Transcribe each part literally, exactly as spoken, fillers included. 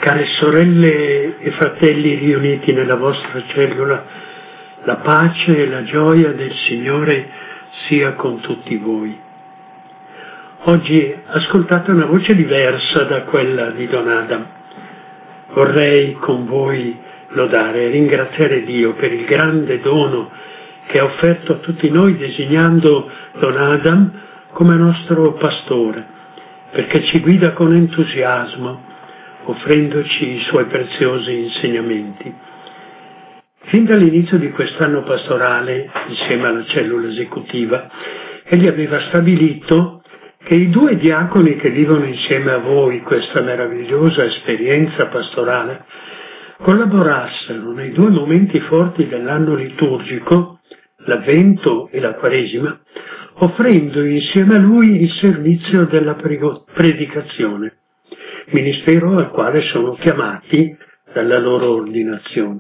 Care sorelle e fratelli riuniti nella vostra cellula, la pace e la gioia del Signore sia con tutti voi. Oggi ascoltate una voce diversa da quella di Don Adam. Vorrei con voi lodare e ringraziare Dio per il grande dono che ha offerto a tutti noi designando Don Adam come nostro pastore, perché ci guida con entusiasmo, offrendoci i suoi preziosi insegnamenti. Fin dall'inizio di quest'anno pastorale, insieme alla cellula esecutiva, egli aveva stabilito che i due diaconi che vivono insieme a voi questa meravigliosa esperienza pastorale collaborassero nei due momenti forti dell'anno liturgico, l'Avvento e la Quaresima, offrendo insieme a lui il servizio della predicazione, ministero al quale sono chiamati dalla loro ordinazione.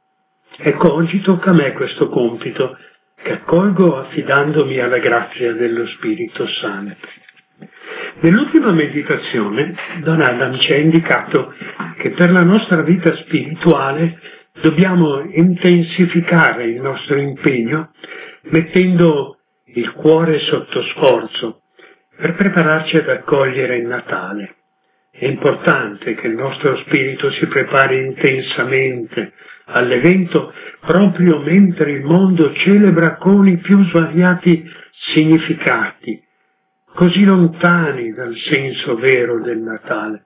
Ecco, oggi tocca a me questo compito, che accolgo affidandomi alla grazia dello Spirito Santo. Nell'ultima meditazione, Don Adam ci ha indicato che per la nostra vita spirituale dobbiamo intensificare il nostro impegno mettendo il cuore sotto sforzo per prepararci ad accogliere il Natale. È importante che il nostro spirito si prepari intensamente all'evento proprio mentre il mondo celebra con i più svariati significati, così lontani dal senso vero del Natale.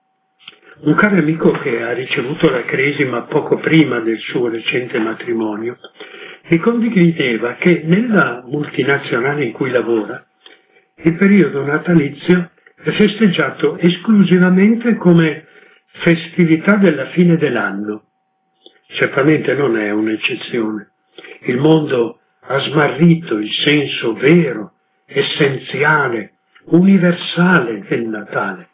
Un caro amico che ha ricevuto la cresima poco prima del suo recente matrimonio mi condivideva che nella multinazionale in cui lavora il periodo natalizio è festeggiato esclusivamente come festività della fine dell'anno. Certamente non è un'eccezione. Il mondo ha smarrito il senso vero, essenziale, universale del Natale.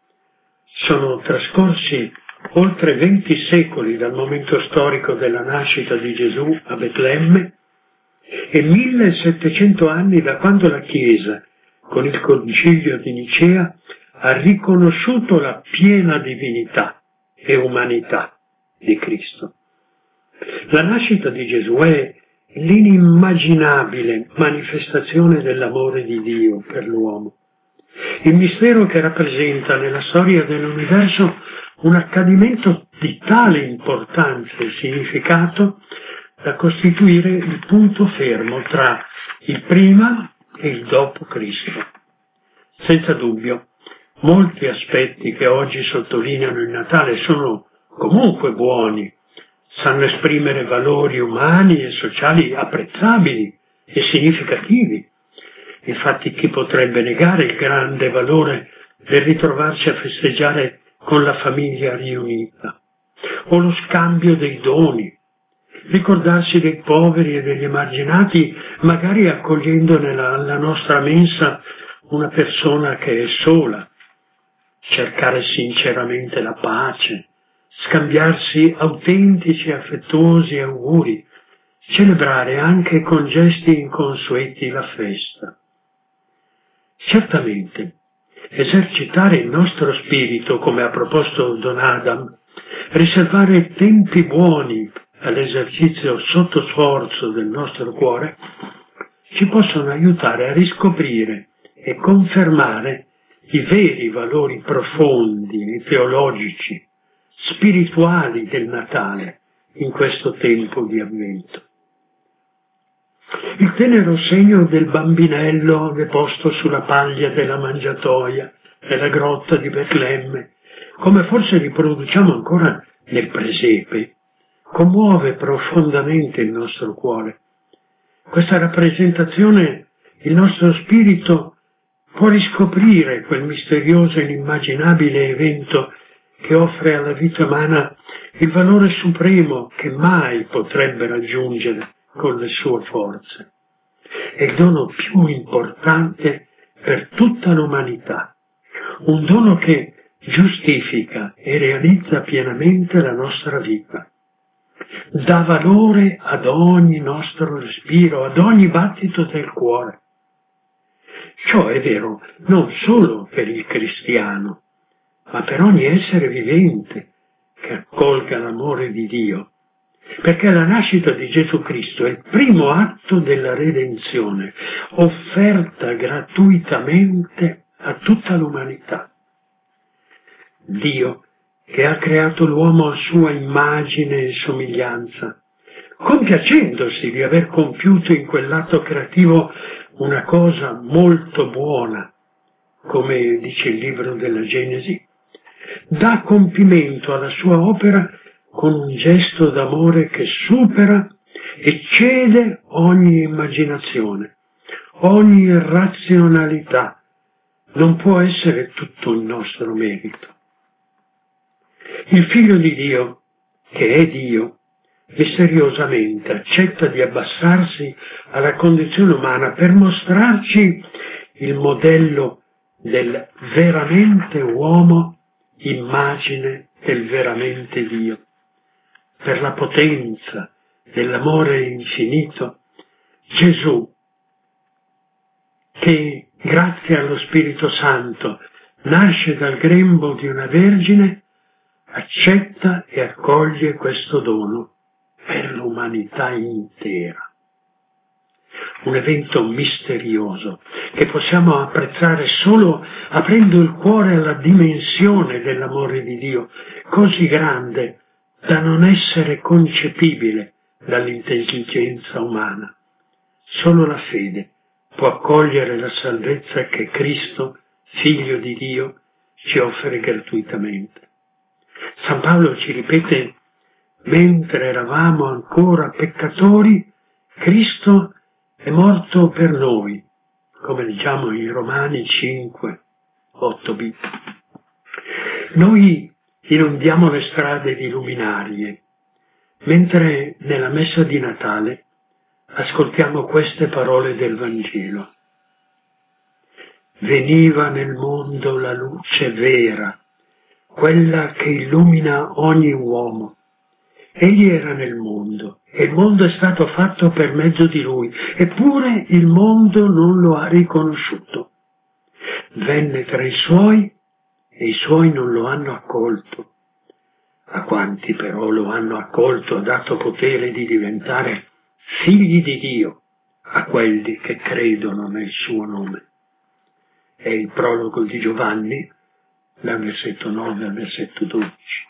Sono trascorsi oltre venti secoli dal momento storico della nascita di Gesù a Betlemme e millesettecento anni da quando la Chiesa, con il Concilio di Nicea, ha riconosciuto la piena divinità e umanità di Cristo. La nascita di Gesù è l'inimmaginabile manifestazione dell'amore di Dio per l'uomo. Il mistero che rappresenta nella storia dell'universo un accadimento di tale importanza e significato da costituire il punto fermo tra il prima e il dopo Cristo. Senza dubbio, molti aspetti che oggi sottolineano il Natale sono comunque buoni, sanno esprimere valori umani e sociali apprezzabili e significativi. Infatti chi potrebbe negare il grande valore del ritrovarci a festeggiare con la famiglia riunita, o lo scambio dei doni, ricordarsi dei poveri e degli emarginati, magari accogliendo nella, alla nostra mensa una persona che è sola, cercare sinceramente la pace, scambiarsi autentici e affettuosi auguri, celebrare anche con gesti inconsueti la festa. Certamente, esercitare il nostro spirito, come ha proposto Don Adam, riservare tempi buoni all'esercizio sotto sforzo del nostro cuore, ci possono aiutare a riscoprire e confermare i veri valori profondi e teologici, spirituali del Natale in questo tempo di Avvento. Il tenero segno del bambinello deposto sulla paglia della mangiatoia nella grotta di Betlemme, come forse riproduciamo ancora nel presepe, commuove profondamente il nostro cuore. Questa rappresentazione, il nostro spirito può riscoprire quel misterioso e inimmaginabile evento che offre alla vita umana il valore supremo che mai potrebbe raggiungere con le sue forze. È il dono più importante per tutta l'umanità, un dono che giustifica e realizza pienamente la nostra vita, dà valore ad ogni nostro respiro, ad ogni battito del cuore. Ciò è vero non solo per il cristiano, ma per ogni essere vivente che accolga l'amore di Dio, perché la nascita di Gesù Cristo è il primo atto della redenzione, offerta gratuitamente a tutta l'umanità. Dio, che ha creato l'uomo a sua immagine e somiglianza, compiacendosi di aver compiuto in quell'atto creativo una cosa molto buona, come dice il libro della Genesi, dà compimento alla sua opera con un gesto d'amore che supera, eccede ogni immaginazione, ogni razionalità. Non può essere tutto il nostro merito. Il Figlio di Dio, che è Dio, misteriosamente accetta di abbassarsi alla condizione umana per mostrarci il modello del veramente uomo, immagine del veramente Dio. Per la potenza dell'amore infinito, Gesù, che grazie allo Spirito Santo nasce dal grembo di una vergine, accetta e accoglie questo dono per l'umanità intera. Un evento misterioso che possiamo apprezzare solo aprendo il cuore alla dimensione dell'amore di Dio, così grande da non essere concepibile dall'intelligenza umana. Solo la fede può accogliere la salvezza che Cristo, Figlio di Dio, ci offre gratuitamente. San Paolo ci ripete: mentre eravamo ancora peccatori, Cristo è morto per noi, come leggiamo in Romani cinque, otto b. Noi inondiamo le strade di luminarie, mentre nella messa di Natale ascoltiamo queste parole del Vangelo. Veniva nel mondo la luce vera, quella che illumina ogni uomo. Egli era nel mondo, e il mondo è stato fatto per mezzo di lui, eppure il mondo non lo ha riconosciuto. Venne tra i suoi, e i suoi non lo hanno accolto. A quanti però lo hanno accolto ha dato potere di diventare figli di Dio, a quelli che credono nel suo nome. È il prologo di Giovanni, dal versetto nove al versetto dodici.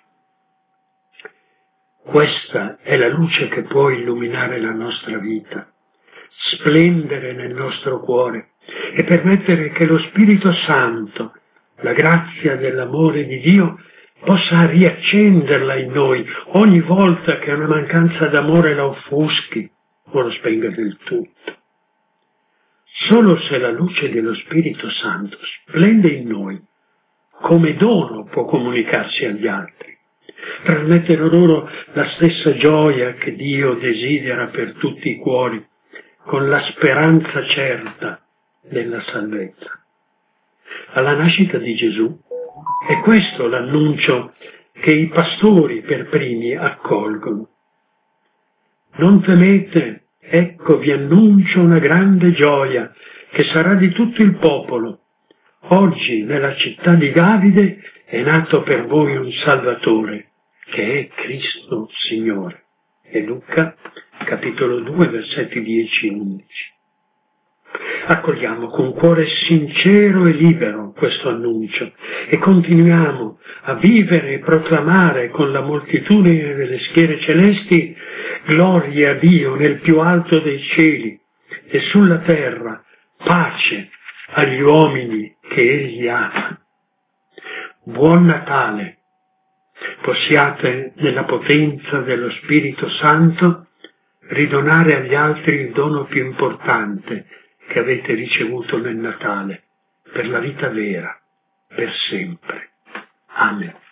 Questa è la luce che può illuminare la nostra vita, splendere nel nostro cuore e permettere che lo Spirito Santo, la grazia dell'amore di Dio, possa riaccenderla in noi ogni volta che una mancanza d'amore la offuschi o lo spenga del tutto. Solo se la luce dello Spirito Santo splende in noi, come dono può comunicarsi agli altri, trasmettere loro la stessa gioia che Dio desidera per tutti i cuori, con la speranza certa della salvezza. Alla nascita di Gesù è questo l'annuncio che i pastori per primi accolgono. Non temete, ecco vi annuncio una grande gioia che sarà di tutto il popolo. Oggi nella città di Davide è nato per voi un Salvatore, che è Cristo Signore. E Luca, capitolo due, versetti dieci e undici. Accogliamo con cuore sincero e libero questo annuncio e continuiamo a vivere e proclamare con la moltitudine delle schiere celesti: gloria a Dio nel più alto dei cieli e sulla terra pace agli uomini che Egli ama. Buon Natale! Possiate, nella potenza dello Spirito Santo, ridonare agli altri il dono più importante che avete ricevuto nel Natale, per la vita vera, per sempre. Amen.